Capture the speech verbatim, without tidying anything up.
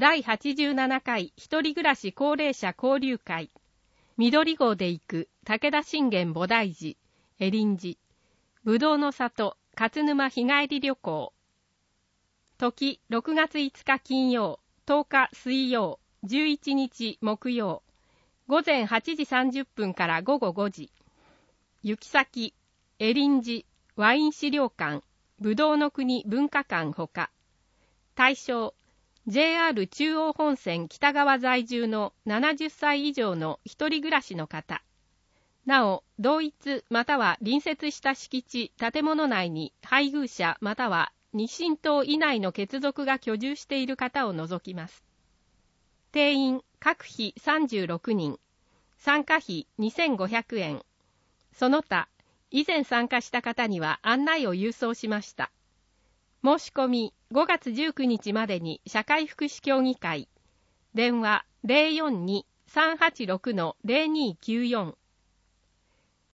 だいはちじゅうななかい一人暮らし高齢者交流会、緑号で行く武田信玄菩提寺、恵林寺、ぶどうの里、勝沼日帰り旅行。時、ろくがついつか金曜、とおか水曜、じゅういちにち木曜、午前はちじさんじゅっぷんから午後ごじ。行き先、恵林寺、ワイン資料館、ぶどうの国文化館ほか。対象、ジェイアール 中央本線北側在住のななじゅっさい以上の一人暮らしの方。なお、同一または隣接した敷地、建物内に配偶者または日進島以内の血族が居住している方を除きます。定員、各費さんじゅうろくにん、参加費にせんごひゃくえん。その他、以前参加した方には案内を郵送しました。申し込み、ごがつじゅうくにちまでに社会福祉協議会。電話 ゼロよんに さんはちろく ゼロにきゅうよん